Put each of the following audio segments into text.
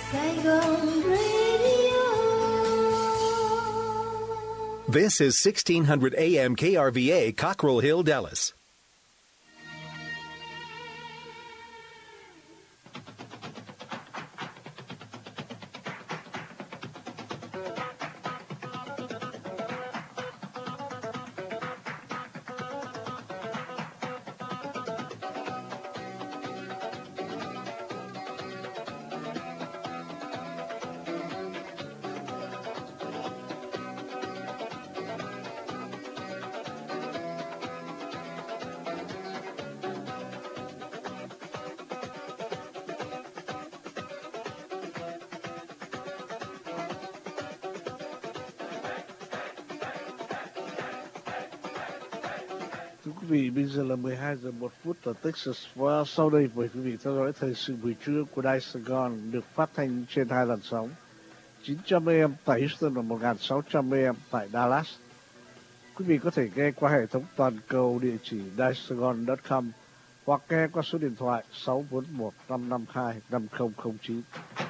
Saigon Radio. This is 1600 AM KRVA, Cockrell Hill, Dallas. Thưa quý vị, bây giờ là 12 giờ 1 phút ở Texas và sau đây mời quý vị theo dõi thời sự buổi trưa của Đài Sài Gòn được phát thanh trên hai làn sóng 900 AM tại Houston và 1600 AM tại Dallas. Quý vị có thể nghe qua hệ thống toàn cầu địa chỉ daisaigon.com hoặc nghe qua số điện thoại 641-552-5009.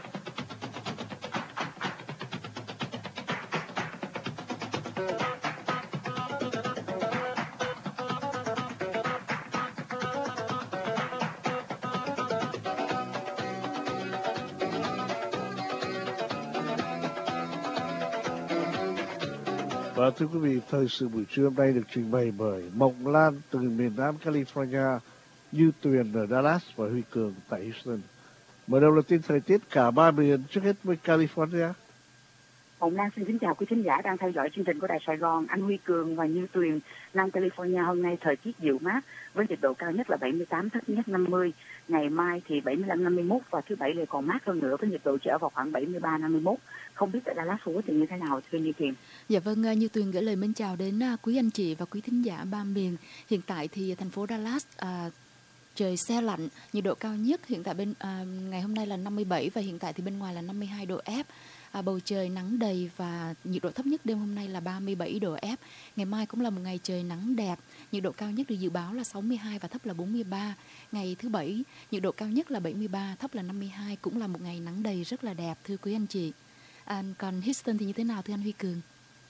Và thưa quý vị, thời sự buổi trưa hôm nay được trình bày bởi Mộng Lan từ miền Nam California, Như Tuyền ở Dallas và Huy Cường tại Houston. Mở đầu là tin thời tiết cả ba miền, trước hết với California. Mộng Lan xin kính chào quý khán giả đang theo dõi chương trình của Đài Sài Gòn. Anh Huy Cường và Như Tuyền, Nam California hôm nay thời tiết dịu mát với nhiệt độ cao nhất là 78, thấp nhất 50. Ngày mai thì 75, 51 và thứ Bảy lại còn mát hơn nữa với nhiệt độ chỉ ở vào khoảng 73, 51. Không biết tại Dallas Fort thì như thế nào thưa Như Tuyền? Dạ vâng, Như Tuyền gửi lời mến chào đến quý anh chị và quý thính giả ba miền. Hiện tại thì thành phố Dallas trời se lạnh, nhiệt độ cao nhất hiện tại ngày hôm nay là 57 và hiện tại thì bên ngoài là 52 độ F. Bầu trời nắng đầy và nhiệt độ thấp nhất đêm hôm nay là 37 độ F. Ngày mai cũng là một ngày trời nắng đẹp, nhiệt độ cao nhất được dự báo là 62 và thấp là 43. Ngày thứ Bảy, nhiệt độ cao nhất là 73, thấp là 52, cũng là một ngày nắng đầy rất là đẹp thưa quý anh chị. Còn Houston thì như thế nào thưa anh Huy Cường?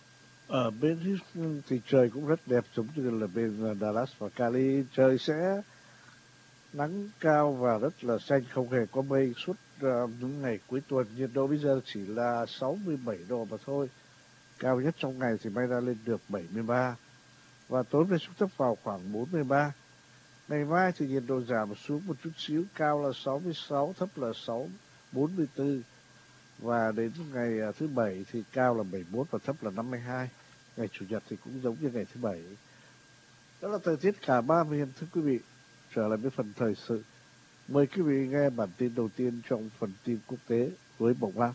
Ở bên Houston thì trời cũng rất đẹp, giống như là bên Dallas và Cali. Trời sẽ nắng cao và rất là xanh, không hề có mây suốt những ngày cuối tuần. Nhiệt độ bây giờ chỉ là 67 độ mà thôi. Cao nhất trong ngày thì may ra lên được 73. Và tối nay xuống thấp vào khoảng 43. Ngày mai thì nhiệt độ giảm xuống một chút xíu, cao là 66, thấp là 44. Và đến ngày thứ Bảy thì cao là 71 và thấp là 52. Ngày Chủ nhật thì cũng giống như ngày thứ Bảy. Đó là thời tiết cả ba miền thưa quý vị. Trở lại với phần thời sự. Mời quý vị nghe bản tin đầu tiên trong phần tin quốc tế với Mộng Lan.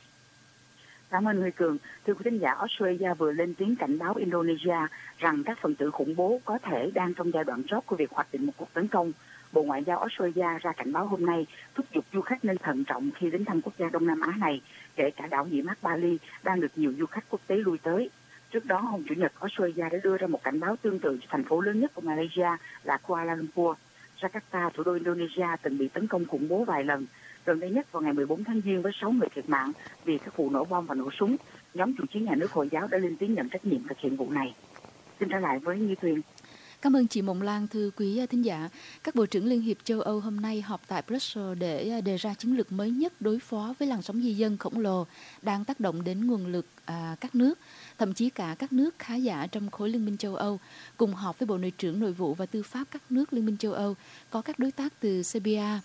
Cảm ơn Huy Cường. Thưa quý khán giả, Australia vừa lên tiếng cảnh báo Indonesia rằng các phần tử khủng bố có thể đang trong giai đoạn chót của việc hoạch định một cuộc tấn công. Bộ Ngoại giao Australia ra cảnh báo hôm nay thúc giục du khách nên thận trọng khi đến thăm quốc gia Đông Nam Á này, kể cả đảo nghỉ mát Bali đang được nhiều du khách quốc tế lui tới. Trước đó, hôm Chủ nhật, Australia đã đưa ra một cảnh báo tương tự cho thành phố lớn nhất của Malaysia là Kuala Lumpur. Jakarta, thủ đô Indonesia, từng bị tấn công khủng bố vài lần. Gần đây nhất vào ngày 14 tháng Giêng với 6 người thiệt mạng vì các vụ nổ bom và nổ súng. Nhóm chủ chiến nhà nước Hồi giáo đã lên tiếng nhận trách nhiệm thực hiện vụ này. Xin trở lại với Như Tuyền. Cảm ơn chị Mộng Lan. Thưa quý thính giả, các bộ trưởng Liên hiệp châu Âu hôm nay họp tại Brussels để đề ra chiến lược mới nhất đối phó với làn sóng di dân khổng lồ đang tác động đến nguồn lực các nước, thậm chí cả các nước khá giả trong khối Liên minh châu Âu. Cùng họp với Bộ Nội trưởng Nội vụ và Tư pháp các nước Liên minh châu Âu có các đối tác từ Serbia,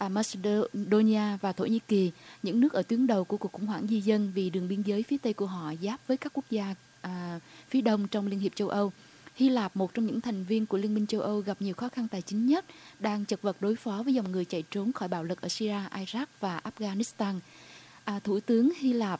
Macedonia và Thổ Nhĩ Kỳ, những nước ở tuyến đầu của cuộc khủng hoảng di dân vì đường biên giới phía Tây của họ giáp với các quốc gia phía Đông trong Liên hiệp châu Âu. Hy Lạp, một trong những thành viên của Liên minh châu Âu gặp nhiều khó khăn tài chính nhất, đang chật vật đối phó với dòng người chạy trốn khỏi bạo lực ở Syria, Iraq và Afghanistan. Thủ tướng Hy Lạp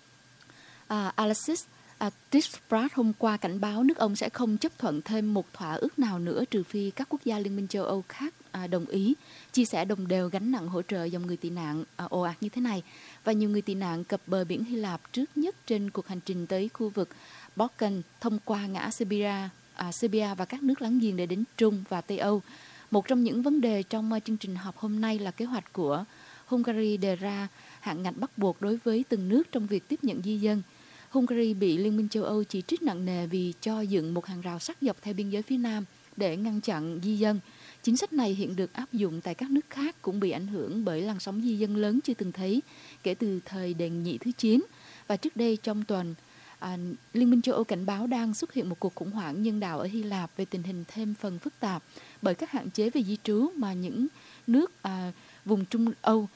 Alexis Tsipras hôm qua cảnh báo nước ông sẽ không chấp thuận thêm một thỏa ước nào nữa trừ phi các quốc gia Liên minh châu Âu khác đồng ý chia sẻ đồng đều gánh nặng hỗ trợ dòng người tị nạn ồ ạt như thế này. Và nhiều người tị nạn cập bờ biển Hy Lạp trước nhất trên cuộc hành trình tới khu vực Balkan thông qua ngã Serbia và các nước láng giềng để đến Trung và Tây Âu. Một trong những vấn đề trong chương trình họp hôm nay là kế hoạch của Hungary đề ra hạn ngạch bắt buộc đối với từng nước trong việc tiếp nhận di dân. Hungary bị Liên minh châu Âu chỉ trích nặng nề vì cho dựng một hàng rào sắt dọc theo biên giới phía Nam để ngăn chặn di dân. Chính sách này hiện được áp dụng tại các nước khác cũng bị ảnh hưởng bởi làn sóng di dân lớn chưa từng thấy kể từ thời Đệ nhị thứ 9. Và trước đây trong tuần, Liên minh châu Âu cảnh báo đang xuất hiện một cuộc khủng hoảng nhân đạo ở Hy Lạp về tình hình thêm phần phức tạp bởi các hạn chế về di trú mà những nước vùng Trung Âu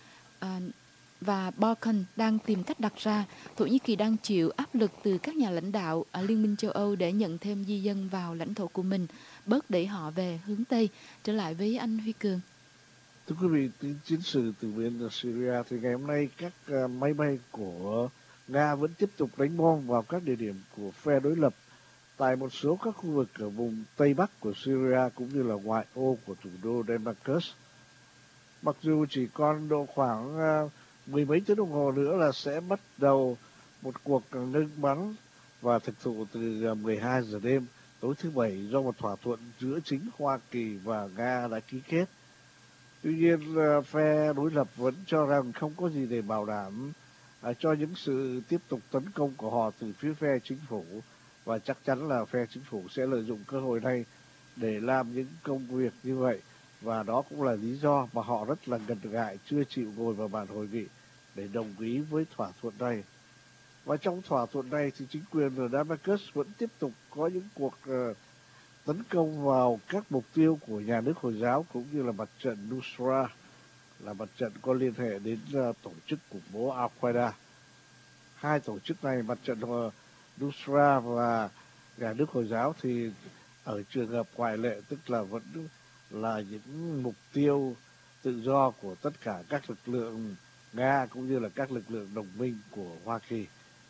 và Balkan đang tìm cách đặt ra. Thổ Nhĩ Kỳ đang chịu áp lực từ các nhà lãnh đạo Liên minh châu Âu để nhận thêm di dân vào lãnh thổ của mình, bớt đẩy họ về hướng Tây. Trở lại với anh Huy Cường. Thưa quý vị, tin chiến sự từ bên Syria thì ngày hôm nay các máy bay của Nga vẫn tiếp tục đánh bom vào các địa điểm của phe đối lập tại một số các khu vực ở vùng Tây Bắc của Syria cũng như là ngoại ô của thủ đô Damascus. Mặc dù chỉ còn độ khoảng mười mấy tiếng đồng hồ nữa là sẽ bắt đầu một cuộc ngưng bắn và thực thụ từ 12 giờ đêm tối thứ Bảy do một thỏa thuận giữa chính Hoa Kỳ và Nga đã ký kết. Tuy nhiên, phe đối lập vẫn cho rằng không có gì để bảo đảm cho những sự tiếp tục tấn công của họ từ phía phe chính phủ, và chắc chắn là phe chính phủ sẽ lợi dụng cơ hội này để làm những công việc như vậy, và đó cũng là lý do mà họ rất là ngần ngại chưa chịu ngồi vào bàn hội nghị để đồng ý với thỏa thuận này. Và trong thỏa thuận này thì chính quyền ở Damascus vẫn tiếp tục có những cuộc tấn công vào các mục tiêu của nhà nước Hồi giáo cũng như là mặt trận Nusra, là mặt trận có liên hệ đến tổ chức khủng bố Al-Qaeda. Hai tổ chức này, mặt trận Nusra và nhà nước Hồi giáo, thì ở trường hợp ngoại lệ, tức là vẫn là những mục tiêu tự do của tất cả các lực lượng Nga cũng như là các lực lượng đồng minh của Hoa Kỳ.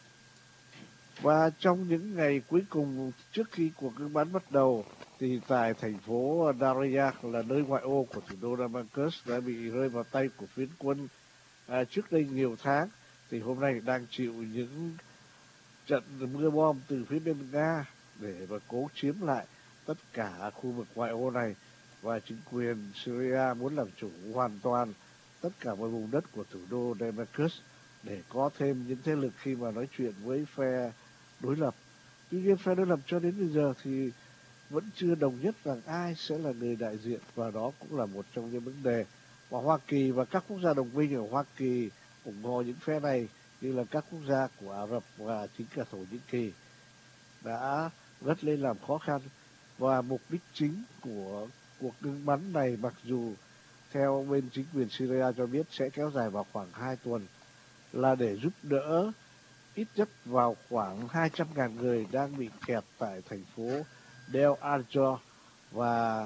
Và trong những ngày cuối cùng trước khi cuộc ngưng bắn bắt đầu thì tại thành phố Daria, là nơi ngoại ô của thủ đô Damascus, đã bị rơi vào tay của phiến quân trước đây nhiều tháng, thì hôm nay đang chịu những trận mưa bom từ phía bên Nga để mà cố chiếm lại tất cả khu vực ngoại ô này. Và chính quyền Syria muốn làm chủ hoàn toàn tất cả mọi vùng đất của thủ đô Damascus để có thêm những thế lực khi mà nói chuyện với phe đối lập. Tuy nhiên phe đối lập cho đến bây giờ thì vẫn chưa đồng nhất rằng ai sẽ là người đại diện, và đó cũng là một trong những vấn đề mà Hoa Kỳ và các quốc gia đồng minh ở Hoa Kỳ ủng hộ những phe này, như là các quốc gia của Ả Rập và chính cả Thổ Nhĩ Kỳ, đã gắt lên làm khó khăn. Và mục đích chính của cuộc ngưng bắn này, mặc dù theo bên chính quyền Syria cho biết sẽ kéo dài vào khoảng 2 tuần, là để giúp đỡ ít nhất vào khoảng 200.000 người đang bị kẹt tại thành phố Del Arjor, và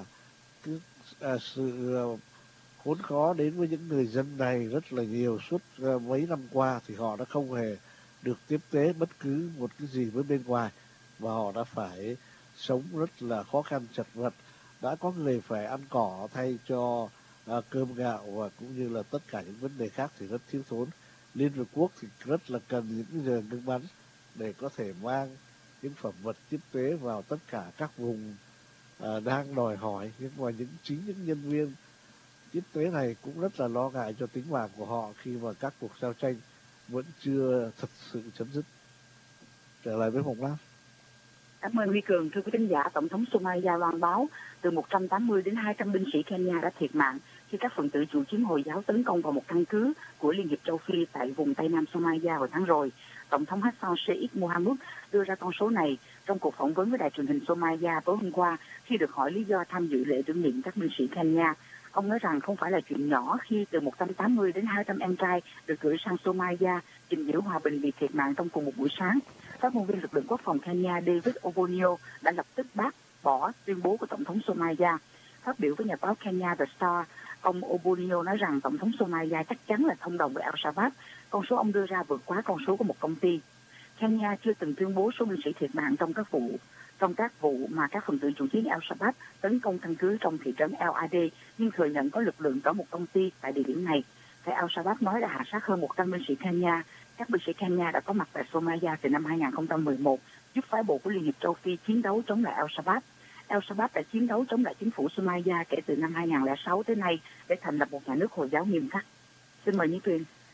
sự khốn khó đến với những người dân này rất là nhiều. Suốt mấy năm qua thì họ đã không hề được tiếp tế bất cứ một cái gì với bên ngoài, và họ đã phải sống rất là khó khăn chật vật. Đã có người phải ăn cỏ thay cho cơm gạo, và cũng như là tất cả những vấn đề khác thì rất thiếu thốn. Liên Hợp Quốc thì rất là cần những giờ ngưng bắn để có thể mang những phẩm vật tiếp tế vào tất cả các vùng đang đòi hỏi, nhưng mà chính những nhân viên tiếp tế này cũng rất là lo ngại cho tính mạng của họ khi mà các cuộc giao tranh vẫn chưa thật sự chấm dứt. Trở lại với Hồng Lan. Cảm ơn Huy Cường. Thưa quý thính giả, Tổng thống Somalia loan báo từ 180 đến 200 binh sĩ Kenya đã thiệt mạng khi các phần tử chủ chiến Hồi giáo tấn công vào một căn cứ của Liên hiệp châu Phi tại vùng Tây Nam Somalia hồi tháng rồi. Tổng thống Hassan Sheikh Mohamud đưa ra con số này trong cuộc phỏng vấn với đài truyền hình Somalia tối hôm qua khi được hỏi lý do tham dự lễ tưởng niệm các binh sĩ Kenya. Ông nói rằng không phải là chuyện nhỏ khi từ 180 đến 200 em trai được gửi sang Somalia gìn giữ hòa bình bị thiệt mạng trong cùng một buổi sáng. Phát ngôn viên lực lượng quốc phòng Kenya David Obonio đã lập tức bác bỏ tuyên bố của Tổng thống Somalia. Phát biểu với nhà báo Kenya The Star, ông Obonio nói rằng Tổng thống Somalia chắc chắn là thông đồng với Al-Shabaab. Con số ông đưa ra vượt quá con số của một công ty. Kenya chưa từng tuyên bố số binh sĩ thiệt mạng trong các vụ mà các phần tử chủ chiến Al-Shabaab tấn công căn cứ trong thị trấn El Ade, nhưng thừa nhận có lực lượng có một công ty tại địa điểm này. Phe Al-Shabaab nói đã hạ sát hơn 100 binh sĩ Kenya. Các binh sĩ Kenya đã có mặt tại Somalia từ năm 2011, giúp phái bộ của Liên hiệp châu Phi chiến đấu chống lại Al-Shabaab. Al-Shabaab đã chiến đấu chống lại chính phủ Somalia kể từ năm 2006 tới nay để thành lập một nhà nước Hồi giáo nghiêm khắc. Xin mời Nhĩ Tuyền.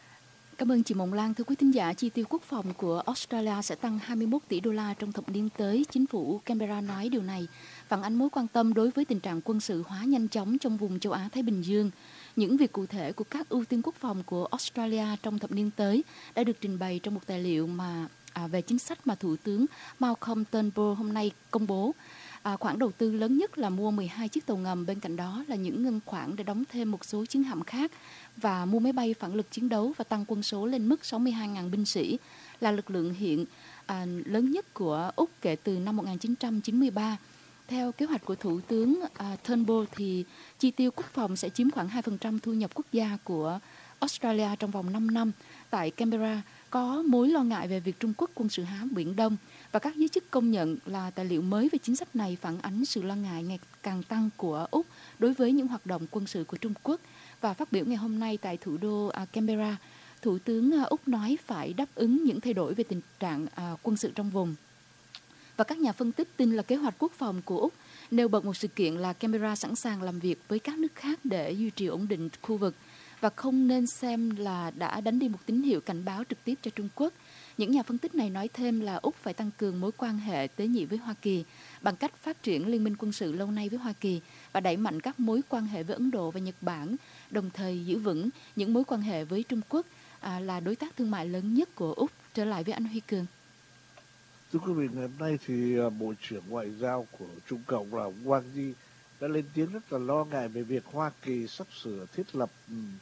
Cảm ơn chị Mộng Lan. Thưa quý thính giả, chi tiêu quốc phòng của Australia sẽ tăng 21 tỷ đô la trong thập niên tới. Chính phủ Canberra nói điều này phản ánh mối quan tâm đối với tình trạng quân sự hóa nhanh chóng trong vùng châu Á-Thái Bình Dương. Những việc cụ thể của các ưu tiên quốc phòng của Australia trong thập niên tới đã được trình bày trong một tài liệu về chính sách mà Thủ tướng Malcolm Turnbull hôm nay công bố. Khoản đầu tư lớn nhất là mua 12 chiếc tàu ngầm, bên cạnh đó là những ngân khoản để đóng thêm một số chiến hạm khác và mua máy bay phản lực chiến đấu và tăng quân số lên mức 62.000 binh sĩ, là lực lượng hiện lớn nhất của Úc kể từ năm 1993. Theo kế hoạch của Thủ tướng Turnbull thì chi tiêu quốc phòng sẽ chiếm khoảng 2% thu nhập quốc gia của Australia trong vòng 5 năm. Tại Canberra có mối lo ngại về việc Trung Quốc quân sự hóa Biển Đông và các giới chức công nhận là tài liệu mới về chính sách này phản ánh sự lo ngại ngày càng tăng của Úc đối với những hoạt động quân sự của Trung Quốc. Và phát biểu ngày hôm nay tại thủ đô Canberra, Thủ tướng Úc nói phải đáp ứng những thay đổi về tình trạng quân sự trong vùng. Và các nhà phân tích tin là kế hoạch quốc phòng của Úc nêu bật một sự kiện là Canberra sẵn sàng làm việc với các nước khác để duy trì ổn định khu vực và không nên xem là đã đánh đi một tín hiệu cảnh báo trực tiếp cho Trung Quốc. Những nhà phân tích này nói thêm là Úc phải tăng cường mối quan hệ tế nhị với Hoa Kỳ bằng cách phát triển liên minh quân sự lâu nay với Hoa Kỳ và đẩy mạnh các mối quan hệ với Ấn Độ và Nhật Bản, đồng thời giữ vững những mối quan hệ với Trung Quốc là đối tác thương mại lớn nhất của Úc. Trở lại với anh Huy Cường. Thưa quý vị, ngày hôm nay thì Bộ trưởng Ngoại giao của Trung Cộng là Wang Yi đã lên tiếng rất là lo ngại về việc Hoa Kỳ sắp sửa thiết lập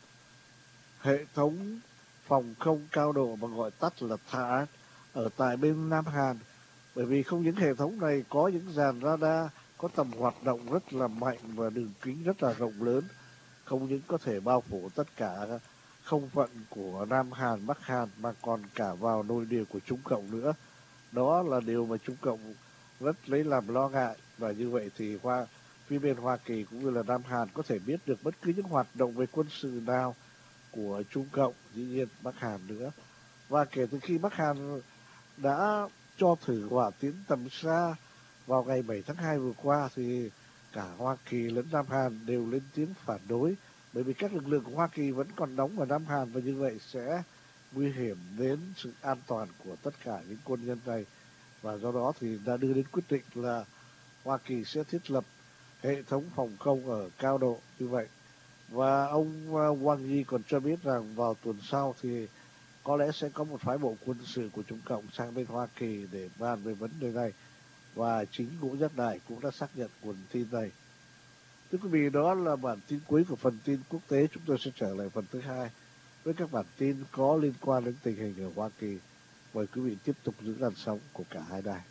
hệ thống phòng không cao độ mà gọi tắt là THAAD ở tại bên Nam Hàn, bởi vì không những hệ thống này có những dàn radar có tầm hoạt động rất là mạnh và đường kính rất là rộng lớn, không những có thể bao phủ tất cả không phận của Nam Hàn, Bắc Hàn mà còn cả vào nội địa của Trung Cộng nữa. Đó là điều mà Trung Cộng rất lấy làm lo ngại, và như vậy thì phía bên Hoa Kỳ cũng như là Nam Hàn có thể biết được bất cứ những hoạt động về quân sự nào của Trung Cộng, dĩ nhiên Bắc Hàn nữa. Và kể từ khi Bắc Hàn đã cho thử hỏa tiễn tầm xa vào ngày 7 tháng 2 vừa qua thì cả Hoa Kỳ lẫn Nam Hàn đều lên tiếng phản đối, bởi vì các lực lượng của Hoa Kỳ vẫn còn đóng ở Nam Hàn và như vậy sẽ nguy hiểm đến sự an toàn của tất cả những quân nhân này. Và do đó thì đã đưa đến quyết định là Hoa Kỳ sẽ thiết lập hệ thống phòng không ở cao độ như vậy. Và ông Wang Yi còn cho biết rằng vào tuần sau thì có lẽ sẽ có một phái bộ quân sự của Trung Cộng sang bên Hoa Kỳ để bàn về vấn đề này. Và chính Ngũ Giác Đại cũng đã xác nhận nguồn tin này. Thưa quý vị, đó là bản tin cuối của phần tin quốc tế. Chúng tôi sẽ trở lại phần thứ hai với các bản tin có liên quan đến tình hình ở Hoa Kỳ. Mời quý vị tiếp tục giữ làn sóng của cả hai đài.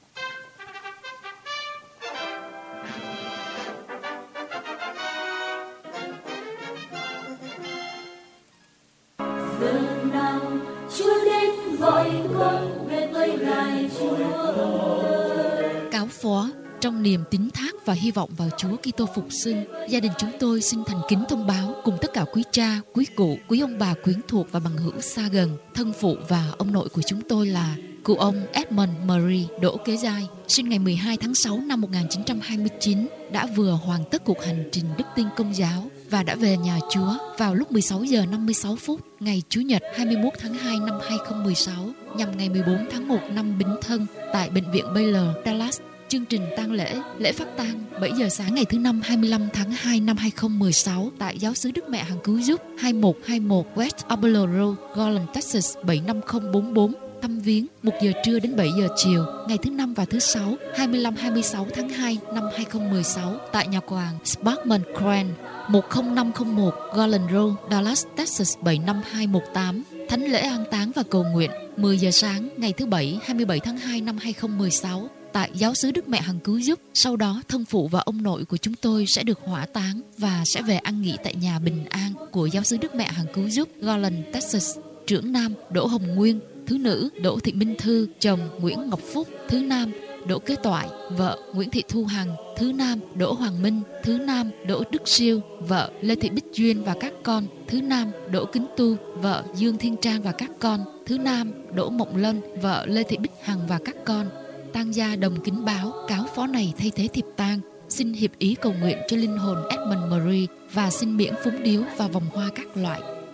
Giờ nào Chúa đến gọi con về với Ngài Chúa. Cáo phó trong niềm tín thác và hy vọng vào Chúa Kitô phục sinh, gia đình chúng tôi xin thành kính thông báo cùng tất cả quý cha, quý cụ, quý ông bà quyến thuộc và bằng hữu xa gần, thân phụ và ông nội của chúng tôi là cụ ông Edmund Murray Đỗ Kế Giai, sinh ngày 12 tháng 6 năm 1929, đã vừa hoàn tất cuộc hành trình đức tin Công giáo và đã về nhà Chúa vào lúc 16 giờ 56 phút ngày Chủ nhật 21 tháng 2 năm 2016 nhằm ngày 14 tháng 1 năm Bính Thân tại Bệnh viện Baylor, Dallas. Chương trình tang lễ phát tang 7 giờ sáng ngày thứ Năm 25 tháng 2 năm 2016 tại Giáo xứ Đức Mẹ Hằng Cứu Giúp 2121 West Arbelo Road, Garland, Texas 75044. Thăm viếng 1 giờ trưa đến 7 giờ chiều ngày thứ Năm và thứ Sáu 25-26 tháng 2 năm 2016 tại nhà quàng Sparkman Crane 10501 Garland Road, Dallas, Texas 75218. Thánh lễ an táng và cầu nguyện 10 giờ sáng ngày thứ Bảy 27 tháng 2 năm 2016 tại Giáo xứ Đức Mẹ Hằng Cứu Giúp. Sau đó thân phụ và ông nội của chúng tôi sẽ được hỏa táng và sẽ về an nghỉ tại nhà bình an của Giáo xứ Đức Mẹ Hằng Cứu Giúp, Garland, Texas. Trưởng nam Đỗ Hồng Nguyên, thứ nữ Đỗ Thị Minh Thư, chồng Nguyễn Ngọc Phúc, thứ nam Đỗ Kế Toại, vợ Nguyễn Thị Thu Hằng, thứ nam Đỗ Hoàng Minh, thứ nam Đỗ Đức Siêu, vợ Lê Thị Bích Duyên và các con, thứ nam Đỗ Kính Tu, vợ Dương Thiên Trang và các con, thứ nam Đỗ Mộng Lân, vợ Lê Thị Bích Hằng và các con. Tang gia đồng kính báo cáo phó này thay thế thiệp tang, xin hiệp ý cầu nguyện cho linh hồn Edmund Murray và xin miễn phúng điếu và vòng hoa các loại.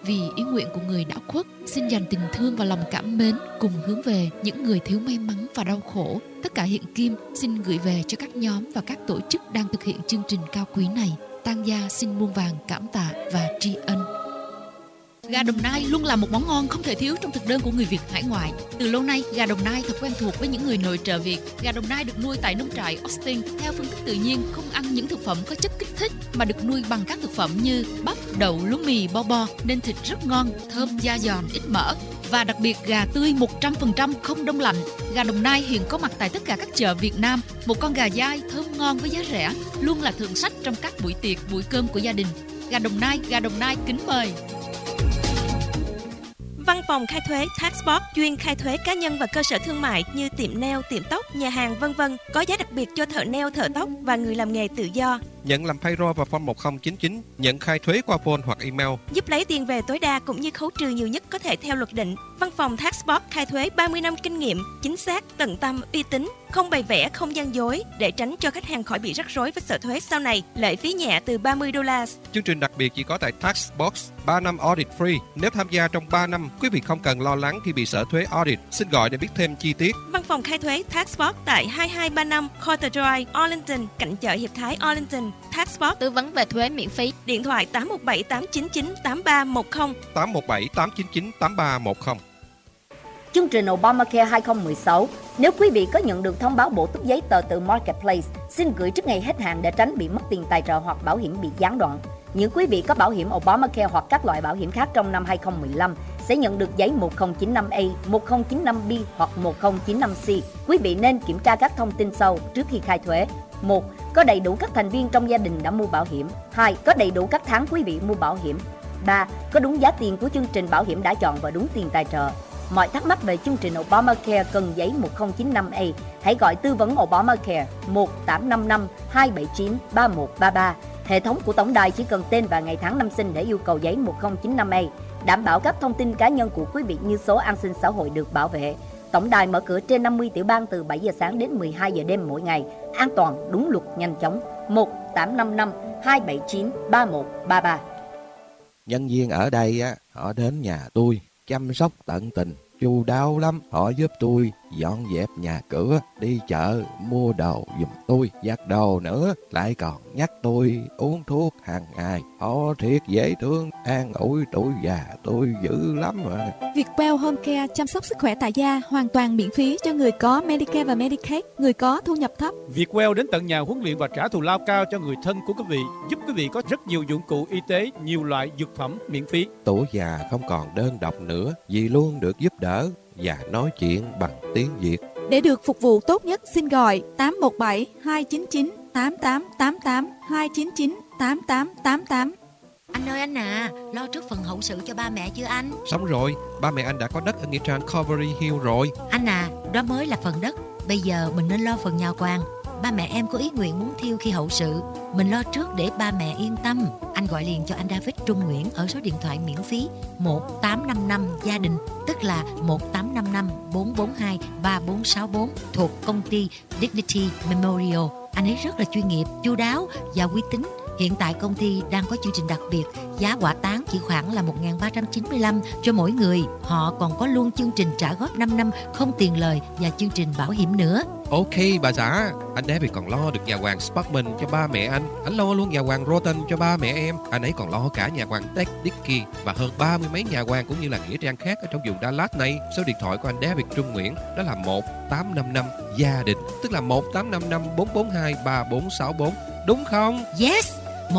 vì ý nguyện của người đã khuất, xin dành tình thương và lòng cảm mến cùng hướng về những người thiếu may mắn và đau khổ. Tất cả hiện kim xin gửi về cho các nhóm và các tổ chức đang thực hiện chương trình cao quý này. Tang gia xin muôn vàn cảm tạ và tri ân. Gà Đồng Nai luôn là một món ngon không thể thiếu trong thực đơn của người Việt hải ngoại. Từ lâu nay, gà Đồng Nai thật quen thuộc với những người nội trợ Việt. Gà Đồng Nai được nuôi tại nông trại Austin theo phương thức tự nhiên, không ăn những thực phẩm có chất kích thích mà được nuôi bằng các thực phẩm như bắp, đậu, lúa mì, bo nên thịt rất ngon, thơm, da giòn, ít mỡ. Và đặc biệt gà tươi 100% không đông lạnh. Gà Đồng Nai hiện có mặt tại tất cả các chợ Việt Nam. Một con gà dai thơm ngon với giá rẻ, luôn là thượng sách trong các buổi tiệc, buổi cơm của gia đình. Gà Đồng Nai kính mời. Văn phòng khai thuế Taxbox chuyên khai thuế cá nhân và cơ sở thương mại như tiệm nail, tiệm tóc, nhà hàng v.v. Có giá đặc biệt cho thợ nail, thợ tóc và người làm nghề tự do. Nhận làm payroll và form 1099, nhận khai thuế qua phone hoặc email. Giúp lấy tiền về tối đa cũng như khấu trừ nhiều nhất có thể theo luật định. Văn phòng Taxbox khai thuế 30 năm kinh nghiệm, chính xác, tận tâm, uy tín, không bày vẽ, không gian dối để tránh cho khách hàng khỏi bị rắc rối với sở thuế sau này. Lệ phí nhẹ từ $30. Chương trình đặc biệt chỉ có tại Taxbox, 3 năm audit free. Nếu tham gia trong 3 năm, quý vị không cần lo lắng khi bị sở thuế audit. Xin gọi để biết thêm chi tiết. Văn phòng khai thuế Taxbox tại 2235 Carter Drive, Arlington, cạnh chợ Hiệp Thái, Arlington. Taxbox tư vấn về thuế miễn phí. Điện thoại 817-899-8310. 817-899-8310. Chương trình Obamacare 2016. Nếu quý vị có nhận được thông báo bổ túc giấy tờ từ Marketplace, xin gửi trước ngày hết hạn để tránh bị mất tiền tài trợ hoặc bảo hiểm bị gián đoạn. Những quý vị có bảo hiểm Obamacare hoặc các loại bảo hiểm khác trong năm 2015 sẽ nhận được giấy 1095A, 1095B hoặc 1095C. Quý vị nên kiểm tra các thông tin sau trước khi khai thuế. 1. Có đầy đủ các thành viên trong gia đình đã mua bảo hiểm. 2. Có đầy đủ các tháng quý vị mua bảo hiểm. 3. Có đúng giá tiền của chương trình bảo hiểm đã chọn và đúng tiền tài trợ. Mọi thắc mắc về chương trình Obamacare cần giấy 1095A, hãy gọi tư vấn Obamacare 1-855-279-3133. Hệ thống của tổng đài chỉ cần tên và ngày tháng năm sinh để yêu cầu giấy 1095A, đảm bảo các thông tin cá nhân của quý vị như số an sinh xã hội được bảo vệ. Tổng đài mở cửa trên 50 tiểu bang từ 7 giờ sáng đến 12 giờ đêm mỗi ngày, an toàn, đúng luật, nhanh chóng. 1-855-279-3133. Nhân viên ở đây á, họ đến nhà tôi chăm sóc tận tình, chu đáo lắm. Họ giúp tôi dọn dẹp nhà cửa, đi chợ mua đồ giùm tôi, giặt đồ nữa, lại còn nhắc tôi uống thuốc hàng ngày. Họ thiệt dễ thương, an ủi tuổi già tôi dữ lắm mà. Vietwell Home Care chăm sóc sức khỏe tại gia hoàn toàn miễn phí cho người có Medicare và Medicaid, người có thu nhập thấp. Vietwell đến tận nhà huấn luyện và trả thù lao cao cho người thân của quý vị, giúp quý vị có rất nhiều dụng cụ y tế, nhiều loại dược phẩm miễn phí. Tuổi già không còn đơn độc nữa, vì luôn được giúp đỡ và nói chuyện bằng tiếng Việt. Để được phục vụ tốt nhất, xin gọi 817-299-8888, 299-8888. Anh ơi anh à, lo trước phần hậu sự cho ba mẹ chưa anh? Xong rồi, ba mẹ anh đã có đất ở nghĩa trang Calvary Hill rồi. Anh à, đó mới là phần đất. Bây giờ mình nên lo phần nhà quan. Ba mẹ em có ý nguyện muốn thiêu khi hậu sự. Mình lo trước để ba mẹ yên tâm. Anh gọi liền cho anh David Trung Nguyễn ở số điện thoại miễn phí 1855 gia đình, tức là 1855-442-3464, thuộc công ty Dignity Memorial. Anh ấy rất là chuyên nghiệp, chu đáo và uy tín. Hiện tại công ty đang có chương trình đặc biệt, giá hỏa táng chỉ khoảng là 1.395 cho mỗi người. Họ còn có luôn chương trình trả góp 5 năm không tiền lời và chương trình bảo hiểm nữa. Ok bà xã, anh David còn lo được nhà hoàng Sparkman cho ba mẹ anh. Anh lo luôn nhà hoàng Rotten cho ba mẹ em. Anh ấy còn lo cả nhà hoàng Ted Dickey và hơn 30 mấy nhà hoàng cũng như là nghĩa trang khác ở trong vùng Dallas này. Số điện thoại của anh David Trung Nguyễn đó là 1855 gia đình, tức là 1855-442-3464. Đúng không? Yes,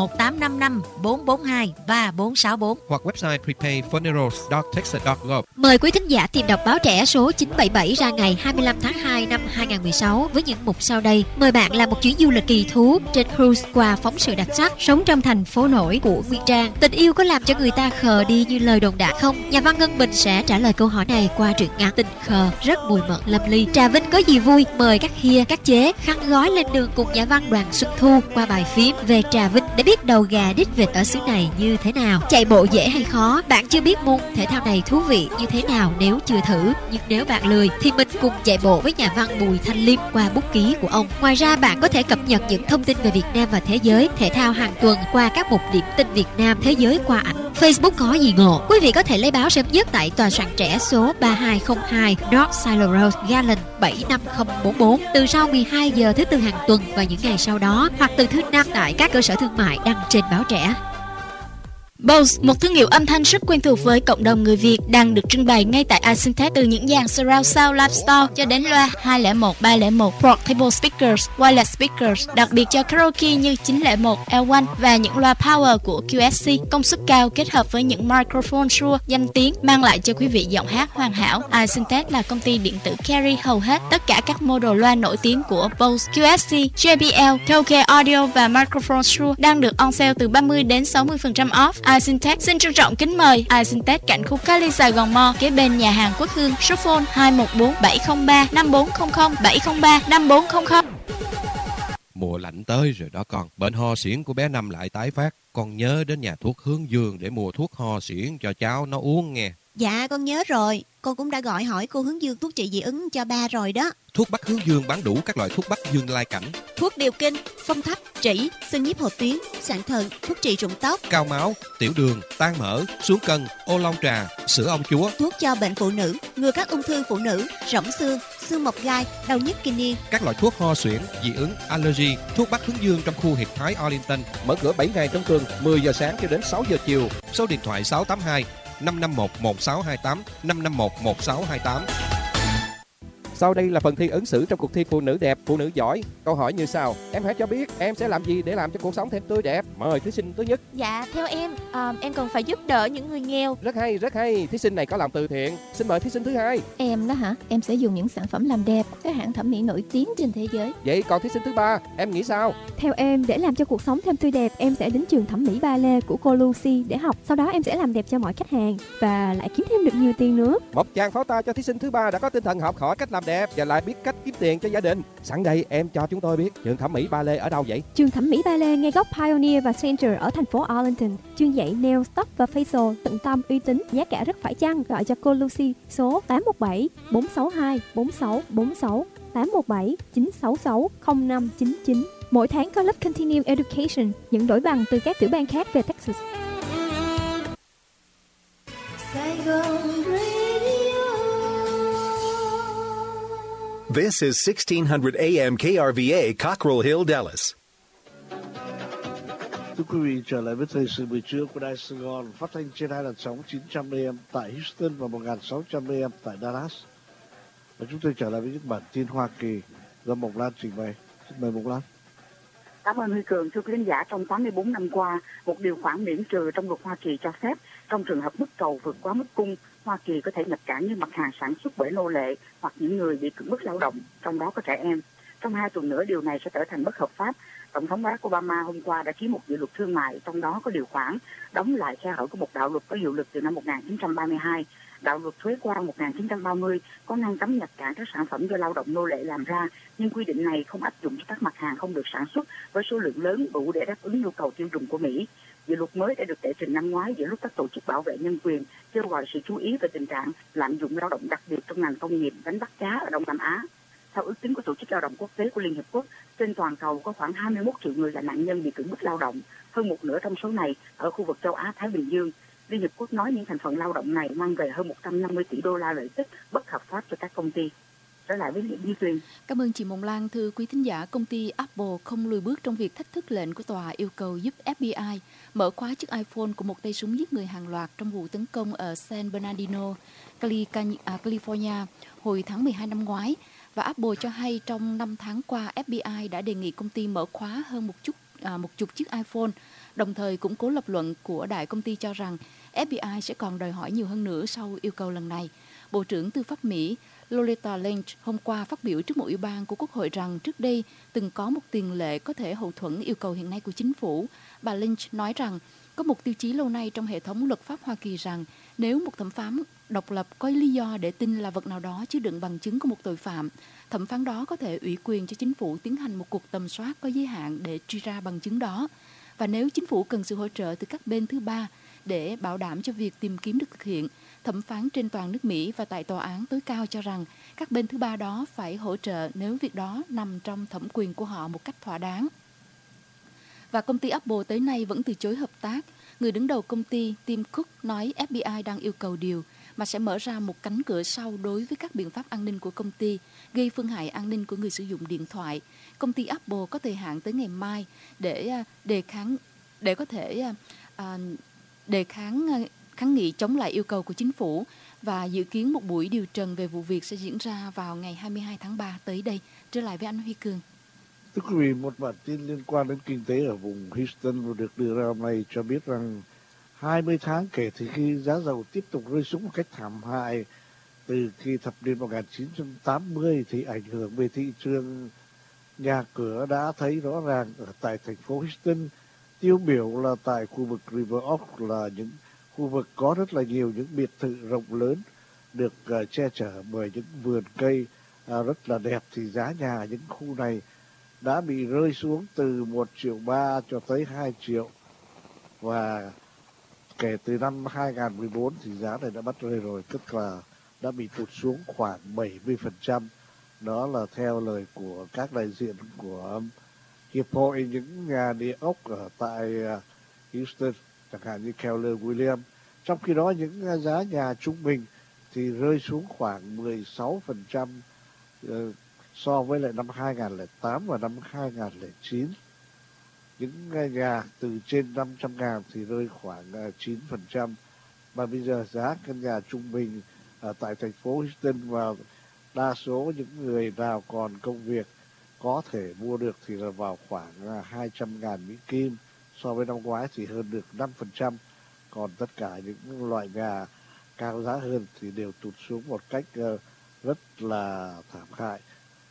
1855-442-3464 hoặc website prepayfunerals.texas.gov. Mời quý thính giả tìm đọc báo trẻ số 977 ra ngày 25 tháng 2 năm 2016 với những mục sau đây. Mời bạn làm một chuyến du lịch kỳ thú trên cruise qua phóng sự đặc sắc, sống trong thành phố nổi của Nguyên Trang. Tình yêu có làm cho người ta khờ đi như lời đồn đại không? Nhà văn Ngân Bình sẽ trả lời câu hỏi này qua truyện ngắn Tình khờ rất mùi mẫn lâm ly. Trà Vinh có gì vui? Mời các hia, các chế khăn gói lên đường cùng nhà văn Đoàn Xuân Thu qua bài phím về Trà Vinh để biết đầu gà đít vịt ở xứ này như thế nào. Chạy bộ dễ hay khó? Bạn chưa biết môn thể thao này thú vị như thế nào nếu chưa thử. Nhưng nếu bạn lười thì mình cùng chạy bộ với nhà văn Bùi Thanh Liêm qua bút ký của ông. Ngoài ra bạn có thể cập nhật những thông tin về Việt Nam và thế giới, thể thao hàng tuần qua các mục điểm tin Việt Nam thế giới qua ảnh Facebook có gì ngộ. Quý vị có thể lấy báo sớm nhất tại tòa soạn trẻ số 3202 North Silo Road, Garland 75044 từ sau 12 giờ thứ Tư hàng tuần và những ngày sau đó, hoặc từ thứ Năm tại các cơ sở thương mại đăng trên báo trẻ. Bose, một thương hiệu âm thanh rất quen thuộc với cộng đồng người Việt, đang được trưng bày ngay tại Isyntec, từ những dàn surround sound live store cho đến loa 201, 301, portable speakers, wireless speakers, đặc biệt cho karaoke như 901, L1 và những loa power của QSC, công suất cao kết hợp với những microphone Shure danh tiếng mang lại cho quý vị giọng hát hoàn hảo. Isyntec là công ty điện tử carry hầu hết tất cả các model loa nổi tiếng của Bose, QSC, JBL, Tokai Audio và microphone Shure đang được on sale từ 30 đến 60% off. Isyntec xin trân trọng kính mời Isyntec cạnh khu Cali Sài Gòn Mall, kế bên nhà hàng Quốc Hương, số phone 214 703 5400 703 5400. Mùa lạnh tới rồi đó con. Bệnh ho suyễn của bé Năm lại tái phát. Con nhớ đến nhà thuốc Hướng Dương để mua thuốc ho suyễn cho cháu nó uống nghe. Dạ con nhớ rồi. Con cũng đã gọi hỏi cô Hướng Dương thuốc trị dị ứng cho ba rồi đó. Thuốc Bắc Hướng Dương bán đủ các loại thuốc Bắc Dương Lai Cảnh, thuốc điều kinh, phong thấp, trĩ, xương nhiếp hột tuyến, sạn thận, thuốc trị rụng tóc, cao máu, tiểu đường, tan mỡ, xuống cân, ô long trà, sữa ông chúa, thuốc cho bệnh phụ nữ, ngừa các ung thư phụ nữ, rỗng xương, xương mọc gai, đau nhức kinh niên, các loại thuốc ho suyễn, dị ứng, allergy. Thuốc Bắc Hướng Dương trong khu Hiệp Thái Arlington mở cửa 7 ngày trong tuần, 10 giờ sáng cho đến 6 giờ chiều. Số điện thoại 682 551 1628 551 1628. Sau đây là phần thi ứng xử trong cuộc thi Phụ nữ đẹp, Phụ nữ giỏi. Câu hỏi như sau: em hãy cho biết em sẽ làm gì để làm cho cuộc sống thêm tươi đẹp. Mời thí sinh thứ nhất. Dạ, theo em cần phải giúp đỡ những người nghèo. Rất hay, rất hay. Thí sinh này có làm từ thiện. Xin mời thí sinh thứ hai. Em đó hả? Em sẽ dùng những sản phẩm làm đẹp các hãng thẩm mỹ nổi tiếng trên thế giới. Vậy còn thí sinh thứ ba, em nghĩ sao? Theo em, để làm cho cuộc sống thêm tươi đẹp, em sẽ đến trường thẩm mỹ ballet của cô Lucy để học. Sau đó em sẽ làm đẹp cho mọi khách hàng và lại kiếm thêm được nhiều tiền nữa. Một tràng pháo tay cho thí sinh thứ ba đã có tinh thần học hỏi cách làm đẹp và lại biết cách kiếm tiền cho gia đình. Sẵn đây em cho chúng tôi biết trường thẩm mỹ ballet ở đâu vậy? Trường thẩm mỹ ballet ngay góc Pioneer và Center ở thành phố Arlington. Chuyên dạy nail, tóc và facial tận tâm, uy tín, giá cả rất phải chăng. Gọi cho cô Lucy số 817 462 4646 817 966 0599. Mỗi tháng có lớp Continuing Education nhận đổi bằng từ các tiểu bang khác về Texas. This is 1600 AM KRVA, Cockrell Hill, Dallas. Thưa quý vị, trở lại với thời sự buổi trưa của Đài Sài Gòn, phát thanh trên 2 làn sóng 900 AM tại Houston và 1600 AM tại Dallas. Và chúng tôi trở lại với những bản tin Hoa Kỳ do Mộc Lan trình bày. Xin mời Mộc Lan. Cảm ơn Huy Cường. Thưa quý khán giả, trong 84 năm qua, một điều khoản miễn trừ trong luật Hoa Kỳ cho phép trong trường hợp mức cầu vượt quá mức cung, Hoa Kỳ có thể nhập cảng những mặt hàng sản xuất bởi nô lệ hoặc những người bị cưỡng bức lao động, trong đó có trẻ em. Trong 2 tuần nữa, điều này sẽ trở thành bất hợp pháp. Tổng thống Barack Obama hôm qua đã ký một dự luật thương mại, trong đó có điều khoản đóng lại khe hở của một đạo luật có hiệu lực từ năm 1932. Đạo luật thuế quan 1930 có ngăn cấm nhập cảng các sản phẩm do lao động nô lệ làm ra, nhưng quy định này không áp dụng cho các mặt hàng không được sản xuất với số lượng lớn đủ để đáp ứng nhu cầu tiêu dùng của Mỹ. Dự luật mới đã được đệ trình năm ngoái giữa lúc các tổ chức bảo vệ nhân quyền kêu gọi sự chú ý về tình trạng lạm dụng lao động, đặc biệt trong ngành công nghiệp đánh bắt cá ở Đông Nam Á. Theo ước tính của Tổ chức Lao động Quốc tế của Liên Hiệp Quốc, trên toàn cầu có khoảng 21 triệu người là nạn nhân bị cưỡng bức lao động, hơn một nửa trong số này ở khu vực châu Á-Thái Bình Dương. Liên Hiệp Quốc nói những thành phần lao động này mang về hơn 150 tỷ đô la lợi tức bất hợp pháp cho các công ty. Trở lại với Duy Tuyền. Cảm ơn chị Mộng Lan. Thưa quý thính giả, công ty Apple không lùi bước trong việc thách thức lệnh của tòa yêu cầu giúp FBI mở khóa chiếc iPhone của một tay súng giết người hàng loạt trong vụ tấn công ở San Bernardino, California hồi tháng 12 năm ngoái. Và Apple cho hay trong 5 tháng qua, FBI đã đề nghị công ty mở khóa hơn một chục chiếc iPhone, đồng thời củng cố lập luận của đại công ty cho rằng FBI sẽ còn đòi hỏi nhiều hơn nữa sau yêu cầu lần này. Bộ trưởng Tư pháp Mỹ Loretta Lynch hôm qua phát biểu trước một ủy ban của Quốc hội rằng trước đây từng có một tiền lệ có thể hậu thuẫn yêu cầu hiện nay của chính phủ. Bà Lynch nói rằng có một tiêu chí lâu nay trong hệ thống luật pháp Hoa Kỳ rằng nếu một thẩm phán độc lập có lý do để tin là vật nào đó chứa đựng bằng chứng của một tội phạm, thẩm phán đó có thể ủy quyền cho chính phủ tiến hành một cuộc tầm soát có giới hạn để truy ra bằng chứng đó. Và nếu chính phủ cần sự hỗ trợ từ các bên thứ ba để bảo đảm cho việc tìm kiếm được thực hiện, thẩm phán trên toàn nước Mỹ và tại tòa án tối cao cho rằng các bên thứ ba đó phải hỗ trợ nếu việc đó nằm trong thẩm quyền của họ một cách thỏa đáng. Và công ty Apple tới nay vẫn từ chối hợp tác. Người đứng đầu công ty Tim Cook nói FBI đang yêu cầu điều mà sẽ mở ra một cánh cửa sau đối với các biện pháp an ninh của công ty, gây phương hại an ninh của người sử dụng điện thoại. Công ty Apple có thời hạn tới ngày mai để có thể kháng nghị chống lại yêu cầu của chính phủ, và dự kiến một buổi điều trần về vụ việc sẽ diễn ra vào ngày 22 tháng 3 tới đây. Trở lại với anh Huy Cường. Thưa quý vị, một bản tin liên quan đến kinh tế ở vùng Houston vừa được đưa ra hôm nay cho biết rằng 20 tháng kể từ khi giá dầu tiếp tục rơi xuống một cách thảm hại từ khi thập niên 1980 thì ảnh hưởng về thị trường nhà cửa đã thấy rõ ràng ở tại thành phố Houston. Tiêu biểu là tại khu vực River Oaks là những khu vực có rất là nhiều những biệt thự rộng lớn được che chở bởi những vườn cây rất là đẹp, thì giá nhà những khu này đã bị rơi xuống từ 1,3 triệu cho tới 2 triệu. Và kể từ năm 2014 thì giá này đã bắt rơi rồi, tức là đã bị tụt xuống khoảng 70%. Đó là theo lời của các đại diện của Hiệp hội những nhà địa ốc ở tại Houston, chẳng hạn như Keller Williams. Trong khi đó những giá nhà trung bình thì rơi xuống khoảng 16% so với lại năm 2008 và năm 2009. Những nhà từ trên 500.000 thì rơi khoảng 9%. Và bây giờ giá căn nhà trung bình tại thành phố Houston và đa số những người nào còn công việc có thể mua được thì là vào khoảng 200.000 Mỹ Kim. So với năm ngoái thì hơn được 5%. Còn tất cả những loại nhà cao giá hơn thì đều tụt xuống một cách rất là thảm hại.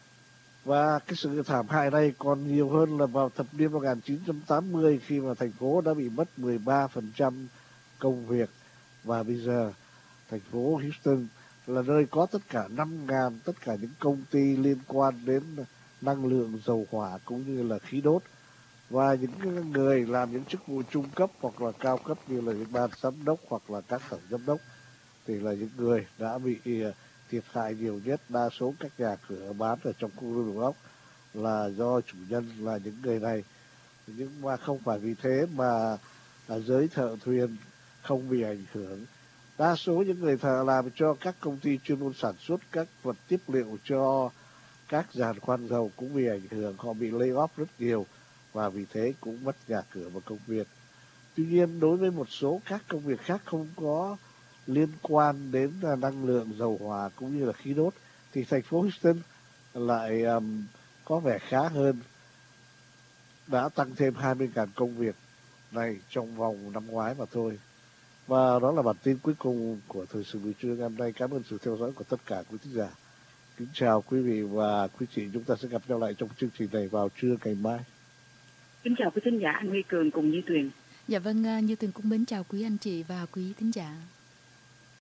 Và cái sự thảm hại này còn nhiều hơn là vào thập niên 1980 khi mà thành phố đã bị mất 13% công việc. Và bây giờ thành phố Houston là nơi có tất cả 5.000 tất cả những công ty liên quan đến năng lượng, dầu hỏa cũng như là khí đốt. Và những người làm những chức vụ trung cấp hoặc là cao cấp như là những ban giám đốc hoặc là các tổng giám đốc thì là những người đã bị thiệt hại nhiều nhất. Đa số các nhà cửa bán ở trong khu River Oaks là do chủ nhân là những người này. Nhưng mà không phải vì thế mà giới thợ thuyền không bị ảnh hưởng. Đa số những người thợ làm cho các công ty chuyên môn sản xuất các vật tiếp liệu cho các giàn khoan dầu cũng bị ảnh hưởng. Họ bị lay off rất nhiều và vì thế cũng mất nhà cửa và công việc. Tuy nhiên đối với một số các công việc khác không có liên quan đến năng lượng, dầu hỏa cũng như là khí đốt thì thành phố Houston lại có vẻ khá hơn, đã tăng thêm 20.000 công việc này trong vòng năm ngoái mà thôi. Và đó là bản tin cuối cùng của Thời sự buổi trưa ngày hôm nay. Cảm ơn sự theo dõi của tất cả quý thính giả. Kính chào quý vị và quý chị. Chúng ta sẽ gặp nhau lại trong chương trình này vào trưa ngày mai. Kính chào quý thính giả, anh Huy Cường cùng Như Tuyền. Dạ vâng, Như Tuyền cũng mến chào quý anh chị và quý thính giả.